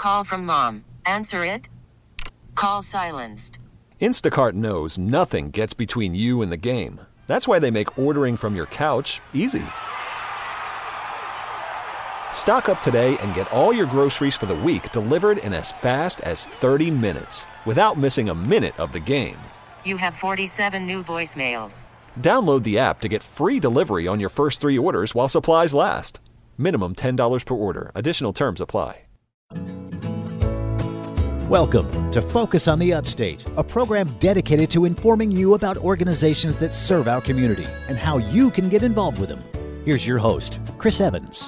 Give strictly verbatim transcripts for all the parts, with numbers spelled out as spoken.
Call from mom. Answer it. Call silenced. Instacart knows nothing gets between you and the game. That's why they make ordering from your couch easy. Stock up today and get all your groceries for the week delivered in as fast as thirty minutes without missing a minute of the game. You have forty-seven new voicemails. Download the app to get free delivery on your first three orders while supplies last. Minimum ten dollars per order. Additional terms apply. Welcome to Focus on the Upstate, a program dedicated to informing you about organizations that serve our community and how you can get involved with them. Here's your host, Chris Evans.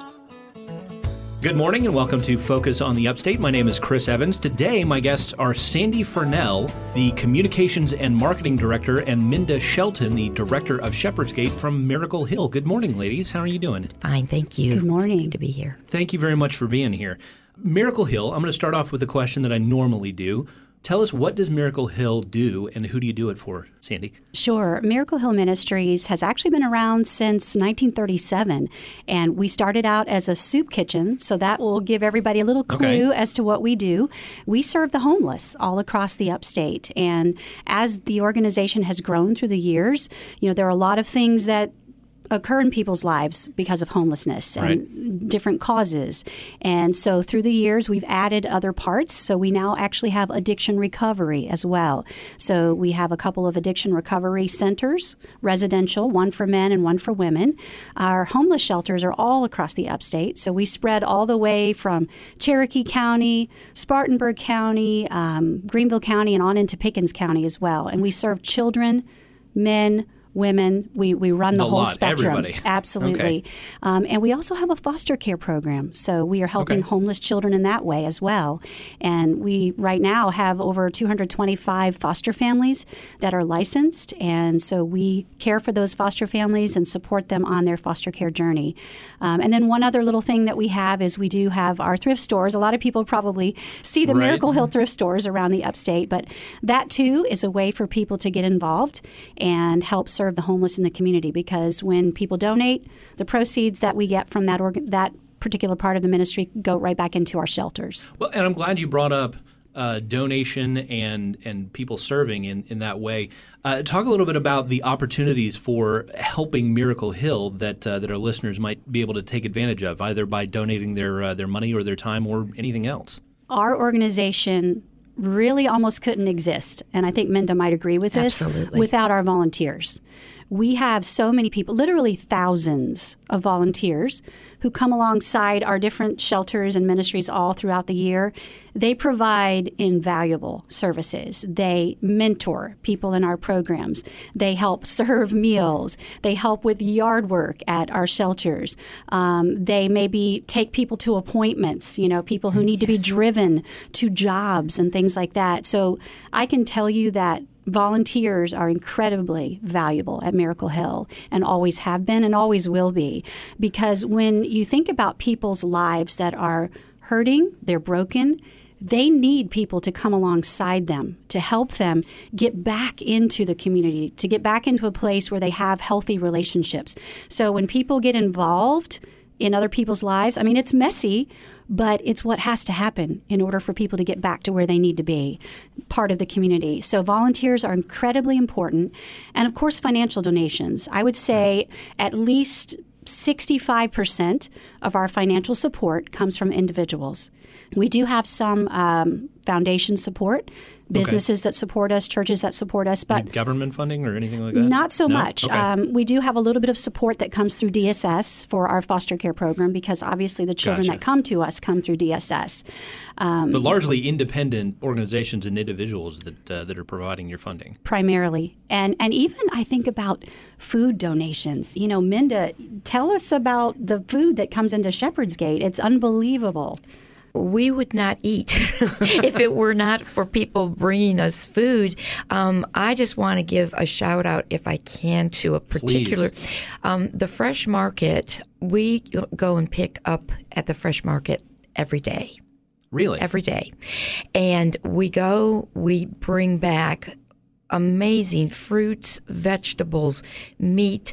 Good morning and welcome to Focus on the Upstate. My name is Chris Evans. Today, my guests are Sandy Furnell, the Communications and Marketing Director, and Minda Shelton, the Director of Shepherd's Gate from Miracle Hill. Good morning, ladies. How are you doing? Fine, thank you. Good morning. Good to be here. Thank you very much for being here. Miracle Hill, I'm going to start off with a question that I normally do. Tell us, what does Miracle Hill do and who do you do it for, Sandy? Sure. Miracle Hill Ministries has actually been around since nineteen thirty-seven, and we started out as a soup kitchen, so that will give everybody a little clue Okay. as to what we do. We serve the homeless all across the upstate, and as the organization has grown through the years, you know, there are a lot of things that occur in people's lives because of homelessness and Right. different causes. And so through the years, we've added other parts. So we now actually have addiction recovery as well. So we have a couple of addiction recovery centers, residential, one for men and one for women. Our homeless shelters are all across the upstate. So we spread all the way from Cherokee County, Spartanburg County, um, Greenville County, and on into Pickens County as well. And we serve children, men, women. We we run the, The whole lot, spectrum. everybody. Absolutely. Okay. Um, and we also have a foster care program. So we are helping Okay. homeless children in that way as well. And we right now have over two hundred twenty-five foster families that are licensed. And so we care for those foster families and support them on their foster care journey. Um, and then one other little thing that we have is we do have our thrift stores. A lot of people probably see the Right. Miracle Hill thrift stores around the upstate, but that too is a way for people to get involved and help serve the homeless in the community, because when people donate, the proceeds that we get from that organ- that particular part of the ministry go right back into our shelters. Well, and I'm glad you brought up uh, donation and and people serving in, in that way. Uh, talk a little bit about the opportunities for helping Miracle Hill that uh, that our listeners might be able to take advantage of, either by donating their uh, their money or their time or anything else. Our organization really almost couldn't exist, and I think Minda might agree with this, Absolutely. without our volunteers. We have so many people, literally thousands of volunteers who come alongside our different shelters and ministries all throughout the year. They provide invaluable services. They mentor people in our programs. They help serve meals. They help with yard work at our shelters. Um, they maybe take people to appointments, you know, people who need to be driven to jobs and things like that. So I can tell you that volunteers are incredibly valuable at Miracle Hill and always have been and always will be, because when you think about people's lives that are hurting, they're broken, they need people to come alongside them to help them get back into the community, to get back into a place where they have healthy relationships. So when people get involved in other people's lives, I mean, it's messy, but it's what has to happen in order for people to get back to where they need to be, part of the community. So volunteers are incredibly important. And of course, financial donations. I would say at least sixty-five percent of our financial support comes from individuals. We do have some um, foundation support, businesses that support us, churches that support us, but Any government funding or anything like that? not so No? much. Okay. Um, we do have a little bit of support that comes through D S S for our foster care program, because obviously the children Gotcha. that come to us come through D S S. Um, But largely independent organizations and individuals that uh, that are providing your funding. primarily. And and even I think about food donations. You know, Minda, tell us about the food that comes into Shepherd's Gate. It's unbelievable. We would not eat if it were not for people bringing us food. Um, I just want to give a shout out, if I can, to a particular, um, the Fresh Market. We go and pick up at the Fresh Market every day. Really? Every day. And we go, we bring back amazing fruits, vegetables, meat.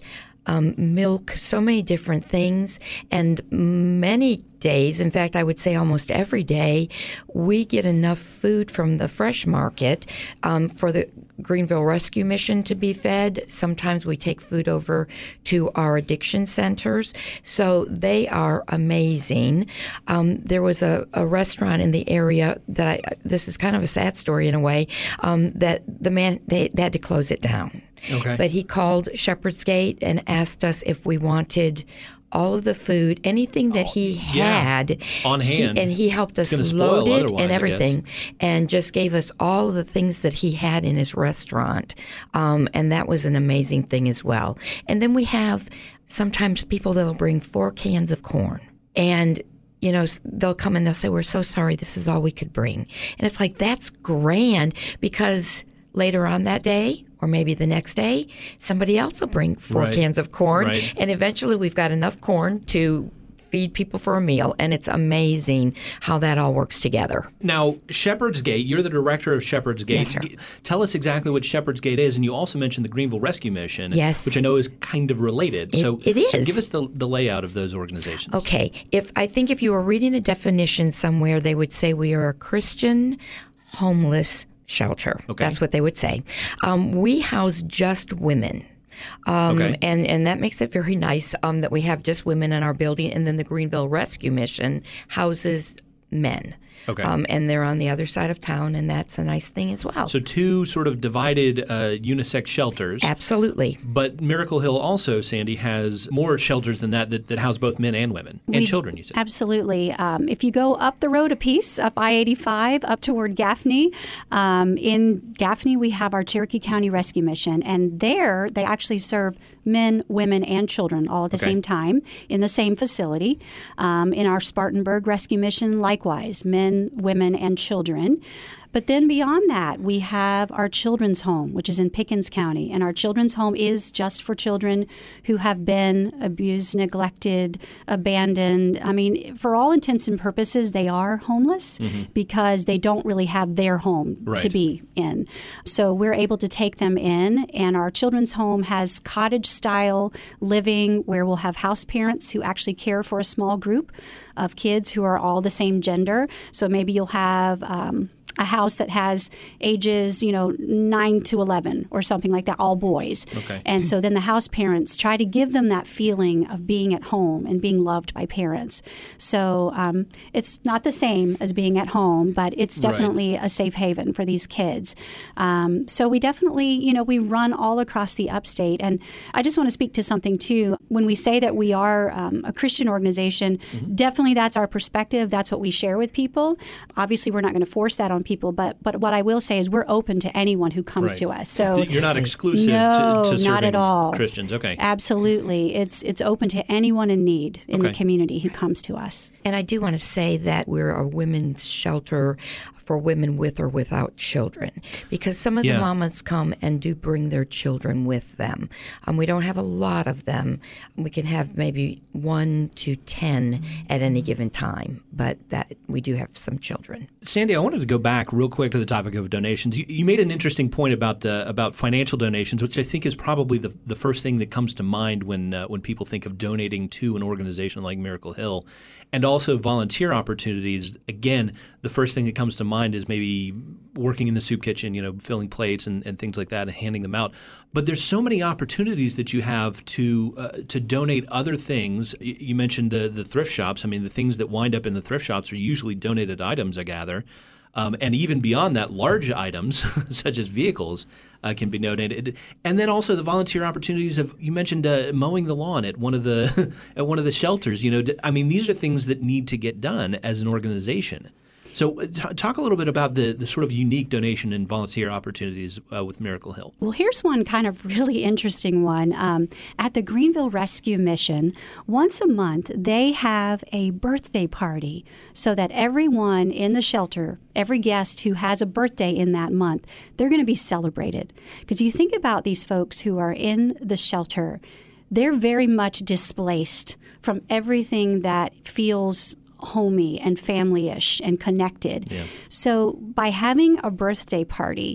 um, milk, so many different things. And many days, in fact, I would say almost every day, we get enough food from the fresh market um, for the Greenville Rescue Mission to be fed. Sometimes we take food over to our addiction centers. So they are amazing. Um, there was a, a restaurant in the area that I, this is kind of a sad story in a way, um, that the man, they, they had to close it down. Okay. But he called Shepherd's Gate and asked us if we wanted all of the food, anything that he yeah. had on hand, he, and he helped us load it and everything, and just gave us all of the things that he had in his restaurant, um, and that was an amazing thing as well. And then we have sometimes people that'll bring four cans of corn, and you know, they'll come and they'll say, "We're so sorry, this is all we could bring," and it's like, that's grand, because later on that day, or maybe the next day, somebody else will bring four right. cans of corn. Right. And eventually we've got enough corn to feed people for a meal. And it's amazing how that all works together. Now, Shepherd's Gate, you're the director of Shepherd's Gate. Yes, sir. Tell us exactly what Shepherd's Gate is. And you also mentioned the Greenville Rescue Mission, yes. which I know is kind of related. It, so, it is. So give us the, the layout of those organizations. Okay. If I think if you were reading a definition somewhere, they would say we are a Christian homeless shelter. Okay. That's what they would say. Um, we house just women. Um, okay. and, and that makes it very nice um, that we have just women in our building. And then the Greenville Rescue Mission houses men. Okay. Um, and they're on the other side of town, and that's a nice thing as well. So two sort of divided uh, unisex shelters. Absolutely. But Miracle Hill also, Sandy, has more shelters than that that, that house both men and women and We, children, you said. Absolutely. Um, if you go up the road a piece, up I eighty-five, up toward Gaffney, um, in Gaffney we have our Cherokee County Rescue Mission, and there they actually serve men, women, and children all at the Okay. same time in the same facility. Um, in our Spartanburg Rescue Mission, likewise, men, women, and children. But then beyond that, we have our children's home, which is in Pickens County. And our children's home is just for children who have been abused, neglected, abandoned. I mean, for all intents and purposes, they are homeless mm-hmm. because they don't really have their home right. to be in. So we're able to take them in. And our children's home has cottage-style living where we'll have house parents who actually care for a small group of kids who are all the same gender. So maybe you'll have Um, a house that has ages, you know, nine to eleven or something like that, all boys. Okay. And so then the house parents try to give them that feeling of being at home and being loved by parents. So um, it's not the same as being at home, but it's definitely right. a safe haven for these kids. Um, so we definitely, you know, we run all across the upstate. And I just want to speak to something, too. When we say that we are um, a Christian organization, mm-hmm. definitely that's our perspective. That's what we share with people. Obviously, we're not going to force that on people, but but what I will say is we're open to anyone who comes right. to us. So you're not exclusive no, to, to serving not at all. Christians. Okay, absolutely, it's it's open to anyone in need in okay. the community who comes to us. And I do want to say that we're a women's shelter for women with or without children, because some of yeah. the mamas come and do bring their children with them. Um, we don't have a lot of them. We can have maybe one to ten at any given time, but that we do have some children. Sandy, I wanted to go back real quick to the topic of donations. You, you made an interesting point about uh, about financial donations, which I think is probably the the first thing that comes to mind when uh, when people think of donating to an organization like Miracle Hill, and also volunteer opportunities. Again, the first thing that comes to mind is maybe working in the soup kitchen, you know, filling plates and, and things like that and handing them out. But there's so many opportunities that you have to uh, to donate other things. You, you mentioned the, the thrift shops. I mean, the things that wind up in the thrift shops are usually donated items, I gather. Um, and even beyond that, large items such as vehicles uh, can be donated. And then also the volunteer opportunities of, you mentioned uh, mowing the lawn at one of the at one of the shelters. You know, I mean, these are things that need to get done as an organization. So t- talk a little bit about the, the sort of unique donation and volunteer opportunities uh, with Miracle Hill. Well, here's one kind of really interesting one. Um, at the Greenville Rescue Mission, once a month, they have a birthday party so that everyone in the shelter, every guest who has a birthday in that month, they're going to be celebrated. Because you think about these folks who are in the shelter, they're very much displaced from everything that feels homey and family-ish and connected. Yeah. So by having a birthday party,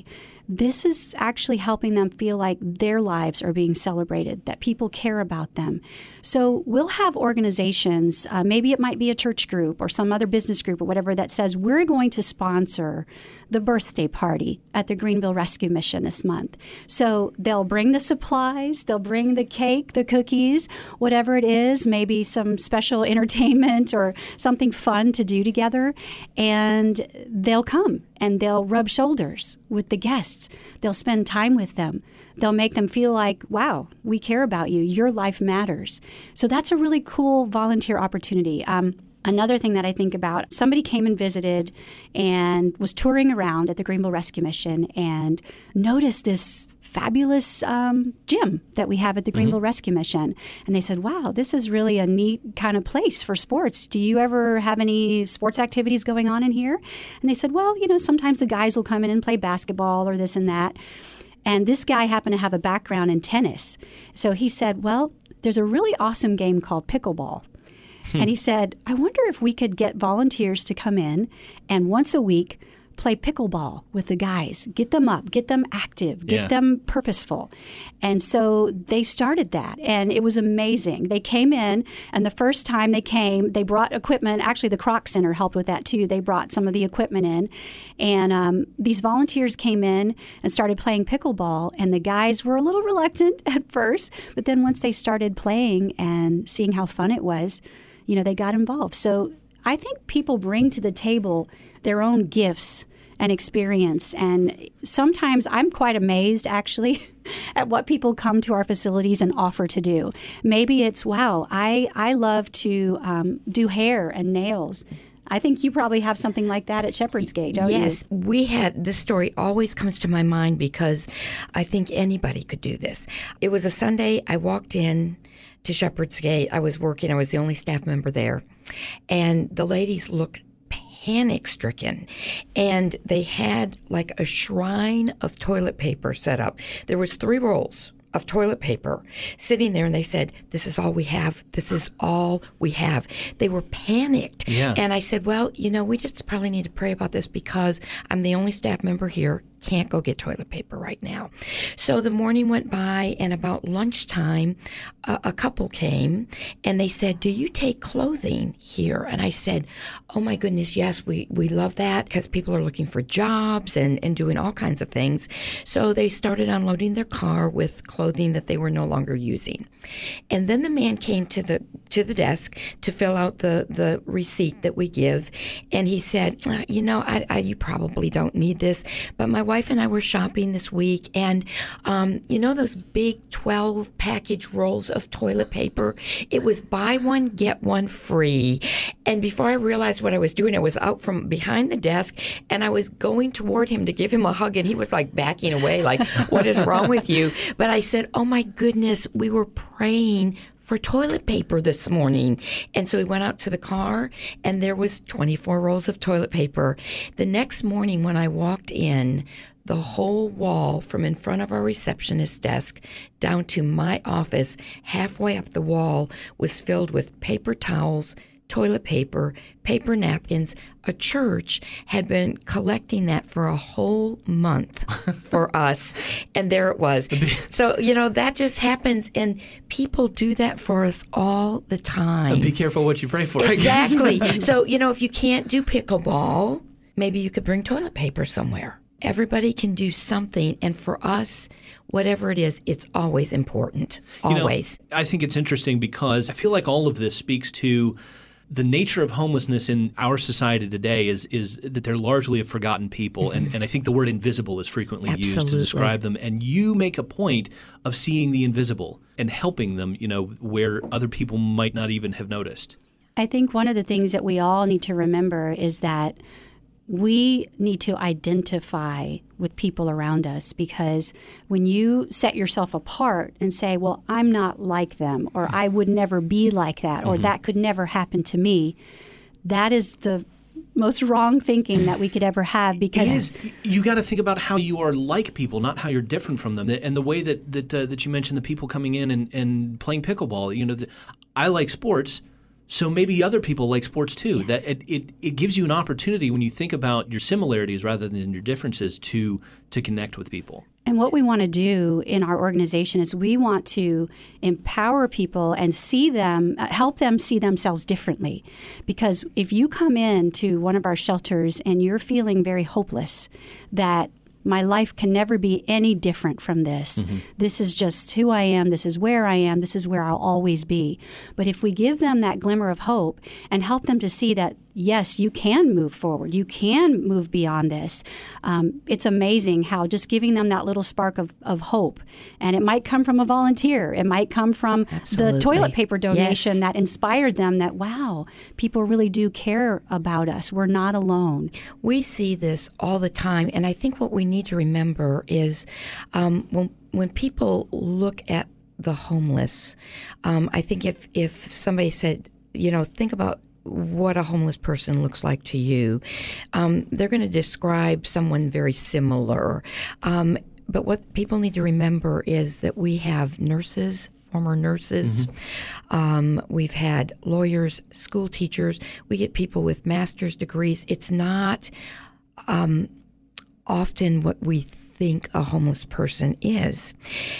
this is actually helping them feel like their lives are being celebrated, that people care about them. So we'll have organizations, uh, maybe it might be a church group or some other business group or whatever, that says we're going to sponsor the birthday party at the Greenville Rescue Mission this month. So they'll bring the supplies, they'll bring the cake, the cookies, whatever it is, maybe some special entertainment or something fun to do together, and they'll come and they'll rub shoulders with the guests. They'll spend time with them. They'll make them feel like, wow, we care about you. Your life matters. So that's a really cool volunteer opportunity. Um, Another thing that I think about, somebody came and visited and was touring around at the Greenville Rescue Mission and noticed this fabulous um, gym that we have at the Greenville mm-hmm. Rescue Mission. And they said, wow, this is really a neat kind of place for sports. Do you ever have any sports activities going on in here? And they said, well, you know, sometimes the guys will come in and play basketball or this and that. And this guy happened to have a background in tennis. So he said, well, there's a really awesome game called pickleball. And he said, I wonder if we could get volunteers to come in and once a week play pickleball with the guys, get them up, get them active, get yeah. them purposeful. And so they started that, and it was amazing. They came in, and the first time they came, they brought equipment. Actually, the Kroc Center helped with that, too. They brought some of the equipment in, and um, these volunteers came in and started playing pickleball, and the guys were a little reluctant at first, but then once they started playing and seeing how fun it was, you know, they got involved. So I think people bring to the table their own gifts and experience. And sometimes I'm quite amazed, actually, at what people come to our facilities and offer to do. Maybe it's, wow, I, I love to um, do hair and nails. I think you probably have something like that at Shepherd's Gate, don't yes, you? Yes, we had, this story always comes to my mind because I think anybody could do this. It was a Sunday. I walked in to Shepherd's Gate. I was working. I was the only staff member there. And the ladies looked panic-stricken, and they had like a shrine of toilet paper set up. There was three rolls of toilet paper sitting there, and they said, this is all we have. This is all we have. They were panicked. Yeah. And I said, well, you know, we just probably need to pray about this because I'm the only staff member here. Can't go get toilet paper right now. So the morning went by, and about lunchtime, uh, a couple came, and they said, do you take clothing here? And I said, oh my goodness, yes, we, we love that because people are looking for jobs and, and doing all kinds of things. So they started unloading their car with clothing that they were no longer using. And then the man came to the to the desk to fill out the, the receipt that we give, and he said, uh, you know, I, I, you probably don't need this, but my wife and I were shopping this week, and um, you know those big twelve package rolls of toilet paper? It was buy one, get one free. And before I realized what I was doing, I was out from behind the desk, and I was going toward him to give him a hug, and he was like backing away, like, what is wrong with you? But I said, oh my goodness, we were praying for toilet paper this morning. And so we went out to the car, and there was twenty-four rolls of toilet paper. The next morning when I walked in, the whole wall from in front of our receptionist desk down to my office, halfway up the wall, was filled with paper towels, toilet paper, paper napkins. A church had been collecting that for a whole month for us, and there it was. So, you know, that just happens, and people do that for us all the time. Be careful what you pray for. Exactly. So, you know, if you can't do pickleball, maybe you could bring toilet paper somewhere. Everybody can do something, and for us, whatever it is, it's always important. Always. You know, I think it's interesting because I feel like all of this speaks to the nature of homelessness in our society today is is that they're largely a forgotten people. Mm-hmm. And, and I think the word invisible is frequently Absolutely. used to describe them. And you make a point of seeing the invisible and helping them, you know, where other people might not even have noticed. I think one of the things that we all need to remember is that we need to identify with people around us, because when you set yourself apart and say, well, I'm not like them, or I would never be like that, or mm-hmm. that could never happen to me, that is the most wrong thinking that we could ever have. Because you got to think about how you are like people, not how you're different from them. And the way that that, uh, that you mentioned the people coming in and, and playing pickleball, you know, the, I like sports. So maybe other people like sports too. Yes. That it, it, it gives you an opportunity when you think about your similarities rather than your differences to to connect with people. And what we want to do in our organization is we want to empower people and see them, help them see themselves differently. Because if you come in to one of our shelters and you're feeling very hopeless, that my life can never be any different from this. Mm-hmm. This is just who I am. This is where I am. This is where I'll always be. But if we give them that glimmer of hope and help them to see that, yes, you can move forward. You can move beyond this. Um, it's amazing how just giving them that little spark of, of hope, and it might come from a volunteer. It might come from Absolutely. the toilet paper donation yes. that inspired them that, wow, people really do care about us. We're not alone. We see this all the time, and I think what we need to remember is um, when when people look at the homeless, um, I think if, if somebody said, you know, think about what a homeless person looks like to you, um, they're going to describe someone very similar. Um, but what people need to remember is that we have nurses, former nurses. Mm-hmm. Um, we've had lawyers, school teachers. We get people with master's degrees. It's not um, often what we think a homeless person is.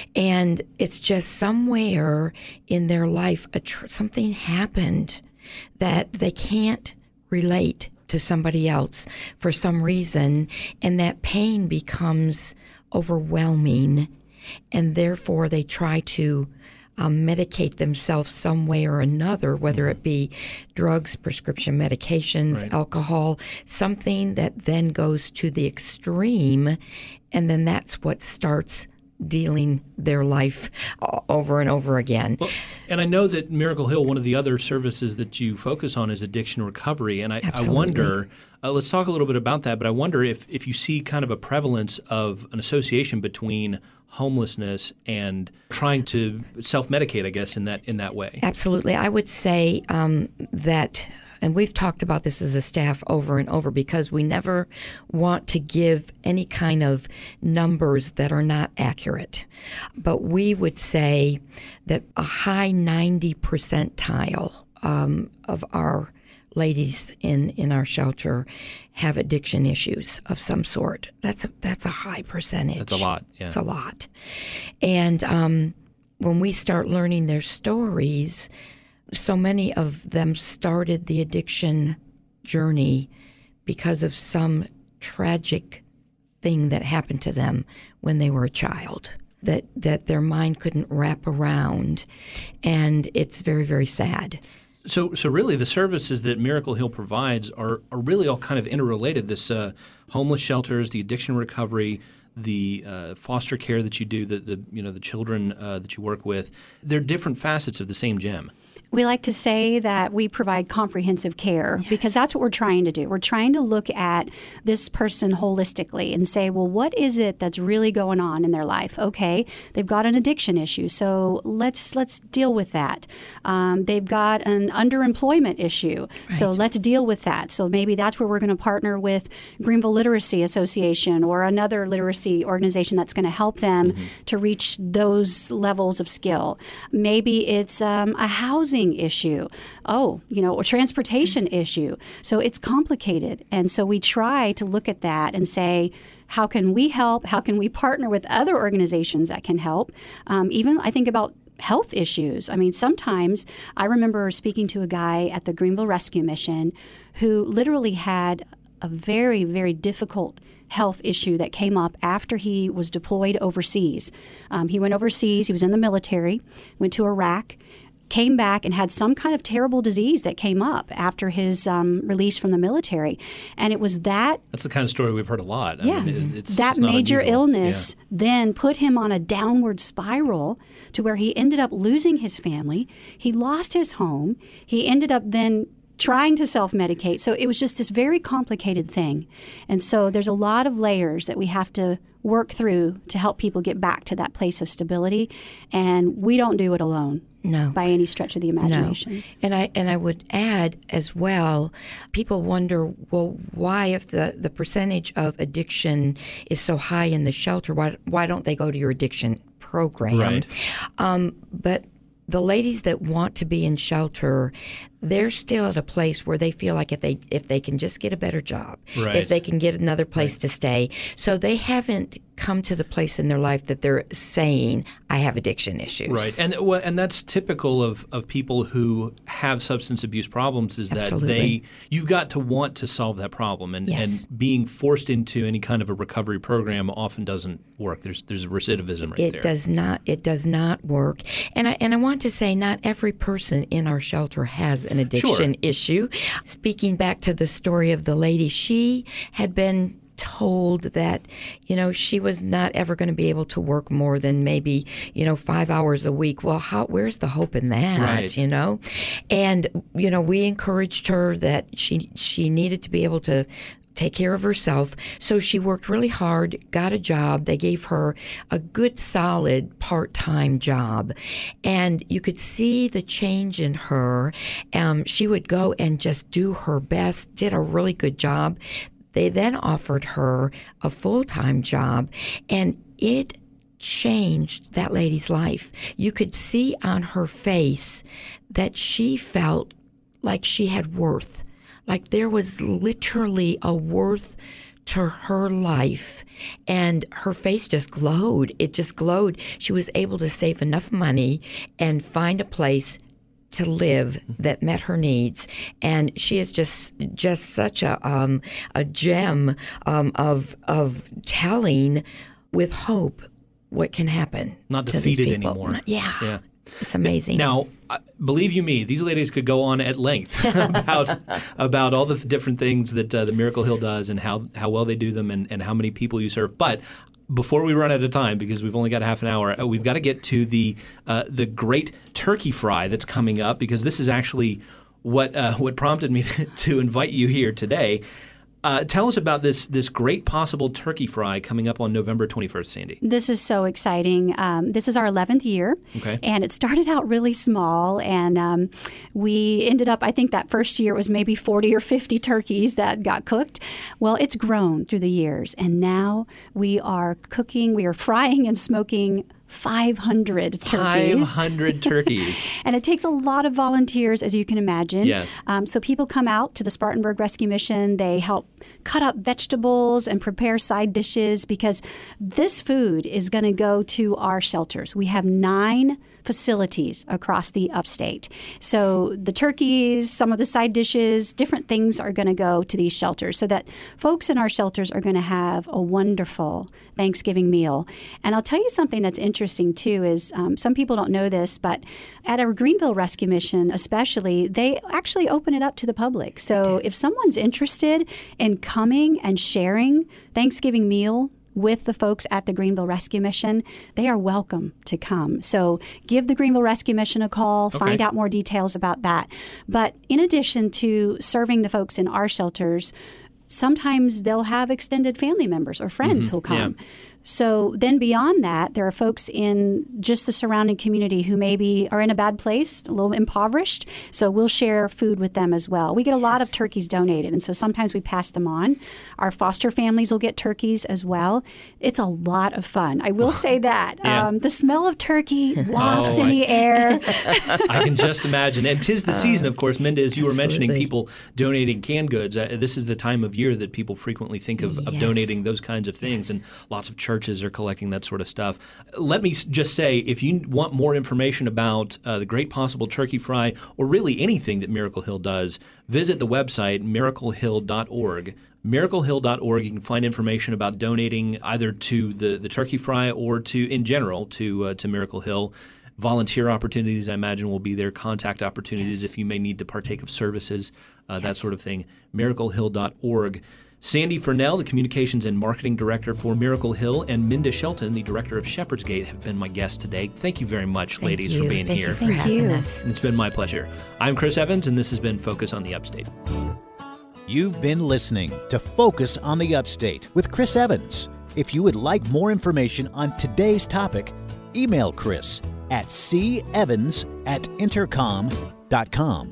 And it's just somewhere in their life, a tr- something happened that they can't relate to somebody else for some reason, and that pain becomes overwhelming, and therefore they try to um, medicate themselves some way or another, whether it be drugs, prescription medications, right. alcohol, something that then goes to the extreme, and then that's what starts dealing their life over and over again. Well, and I know that Miracle Hill, one of the other services that you focus on is addiction recovery. And I, I wonder, uh, let's talk a little bit about that, but I wonder if, if you see kind of a prevalence of an association between homelessness and trying to self-medicate, I guess, in that in that way. Absolutely. I would say um, that, and we've talked about this as a staff over and over, because we never want to give any kind of numbers that are not accurate. But we would say that a high ninety percentile um, of our ladies in, in our shelter have addiction issues of some sort. That's a, that's a high percentage. That's a lot. Yeah. It's a lot. And um, when we start learning their stories, so many of them started the addiction journey because of some tragic thing that happened to them when they were a child that, that their mind couldn't wrap around. And it's very, very sad. So, so really, the services that Miracle Hill provides are, are really all kind of interrelated. This uh, homeless shelters, the addiction recovery, the uh, foster care that you do, the, the you know the children uh, that you work with. They're different facets of the same gem. We like to say that we provide comprehensive care yes. because that's what we're trying to do. We're trying to look at this person holistically and say, well, what is it that's really going on in their life? Okay, they've got an addiction issue, so let's let's deal with that. Um, they've got an underemployment issue, right. so let's deal with that. So maybe that's where we're going to partner with Greenville Literacy Association or another literacy organization that's going to help them mm-hmm. to reach those levels of skill. Maybe it's um, a housing issue, oh, you know, or transportation issue. So it's complicated. And so we try to look at that and say, how can we help? How can we partner with other organizations that can help? Um, even I think about health issues. I mean, sometimes I remember speaking to a guy at the Greenville Rescue Mission who literally had a very, very difficult health issue that came up after he was deployed overseas. Um, he went overseas. He was in the military, went to Iraq, came back and had some kind of terrible disease that came up after his um, release from the military. And it was that... That's the kind of story we've heard a lot. Yeah. I mean, it's, that it's major unusual. illness yeah. then put him on a downward spiral to where he ended up losing his family. He lost his home. He ended up then trying to self-medicate. So it was just this very complicated thing. And so there's a lot of layers that we have to work through to help people get back to that place of stability. And we don't do it alone. No. By any stretch of the imagination. No. And I and I would add as well, people wonder, well, why if the, the percentage of addiction is so high in the shelter, why why don't they go to your addiction program? Right. Um, but the ladies that want to be in shelter, they're still at a place where they feel like if they if they can just get a better job, Right. if they can get another place Right. to stay. So they haven't come to the place in their life that they're saying, I have addiction issues. Right, and well, and that's typical of, of people who have substance abuse problems. Is that Absolutely. they you've got to want to solve that problem, and, Yes. and being forced into any kind of a recovery program often doesn't work. There's there's recidivism right It there. does not. It does not work. And I and I want to say, not every person in our shelter has an addiction Sure. issue. Speaking back to the story of the lady, she had been told that, you know, she was not ever going to be able to work more than maybe, you know, five hours a week. Well, how, where's the hope in that, Right. you know? And, you know, we encouraged her that she she needed to be able to take care of herself. So she worked really hard, got a job. They gave her a good, solid part-time job. And you could see the change in her. Um, she would go and just do her best, did a really good job. They then offered her a full-time job, and it changed that lady's life. You could see on her face that she felt like she had worth, like there was literally a worth to her life, and her face just glowed. It just glowed. She was able to save enough money and find a place to live that met her needs, and she is just just such a um, a gem um, of of telling with hope what can happen. Not to these defeated people. anymore. Not- yeah. Yeah. It's amazing. Now, uh, believe you me, these ladies could go on at length about about all the different things that uh, the Miracle Hill does and how, how well they do them and, and how many people you serve. But before we run out of time, because we've only got half an hour, uh, we've got to get to the uh, the great turkey fry that's coming up, because this is actually what uh, what prompted me to invite you here today. Uh, tell us about this this great possible turkey fry coming up on November twenty-first, Sandy. This is so exciting. Um, this is our eleventh year, Okay. and it started out really small, and um, we ended up, I think that first year it was maybe forty or fifty turkeys that got cooked. Well, it's grown through the years, and now we are cooking, we are frying and smoking five hundred turkeys. five hundred turkeys. And it takes a lot of volunteers, as you can imagine. Yes. Um, so people come out to the Spartanburg Rescue Mission. They help cut up vegetables and prepare side dishes, because this food is going to go to our shelters. We have nine facilities across the upstate. So the turkeys, some of the side dishes, different things are going to go to these shelters, so that folks in our shelters are going to have a wonderful Thanksgiving meal. And I'll tell you something that's interesting too is um, some people don't know this, but at our Greenville Rescue Mission especially, they actually open it up to the public. So if someone's interested in coming and sharing Thanksgiving meal with the folks at the Greenville Rescue Mission, they are welcome to come. So give the Greenville Rescue Mission a call, find Okay. out more details about that. But in addition to serving the folks in our shelters, sometimes they'll have extended family members or friends Mm-hmm. who'll come. Yeah. So then beyond that, there are folks in just the surrounding community who maybe are in a bad place, a little impoverished. So we'll share food with them as well. We get a lot of turkeys donated, and so sometimes we pass them on. Our foster families will get turkeys as well. It's a lot of fun. I will say that. Yeah. Um, the smell of turkey wafts Oh, in I- the air. I can just imagine. And 'tis the season, of course. Minda, as you were mentioning, absolutely. people donating canned goods. Uh, this is the time of year that people frequently think of, of Yes. donating those kinds of things, and lots of churches are collecting that sort of stuff. Let me s- just say, if you want more information about uh, the Great Possible Turkey Fry, or really anything that Miracle Hill does, visit the website miracle hill dot org. miracle hill dot org. You can find information about donating either to the, the turkey fry or to, in general, to uh, to Miracle Hill. Volunteer opportunities, I imagine, will be there. Contact opportunities if you may need to partake of services, uh, that sort of thing. miracle hill dot org. Sandy Furnell, the Communications and Marketing Director for Miracle Hill, and Minda Shelton, the Director of Shepherd's Gate, have been my guests today. Thank you very much, Thank ladies, you. for being Thank here. you for Thank having you. us. It's been my pleasure. I'm Chris Evans, and this has been Focus on the Upstate. You've been listening to Focus on the Upstate with Chris Evans. If you would like more information on today's topic, email Chris at c evans at intercom dot com.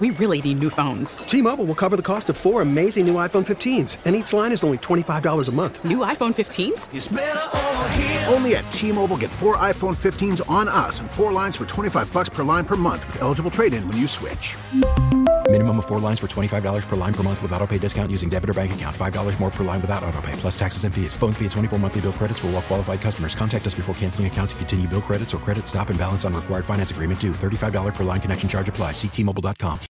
we really need new phones. T-Mobile will cover the cost of four amazing new iPhone fifteens, and each line is only twenty-five dollars a month. New iPhone fifteens? It's better over here. Only at T-Mobile, get four iPhone fifteens on us and four lines for twenty-five bucks per line per month with eligible trade-in when you switch. Minimum of four lines for twenty-five dollars per line per month with autopay discount using debit or bank account. five dollars more per line without autopay, plus taxes and fees. Phone fee at twenty-four monthly bill credits for well-qualified customers. Contact us before canceling account to continue bill credits or credit stop and balance on required finance agreement due. thirty-five dollars per line connection charge applies. See T Mobile dot com.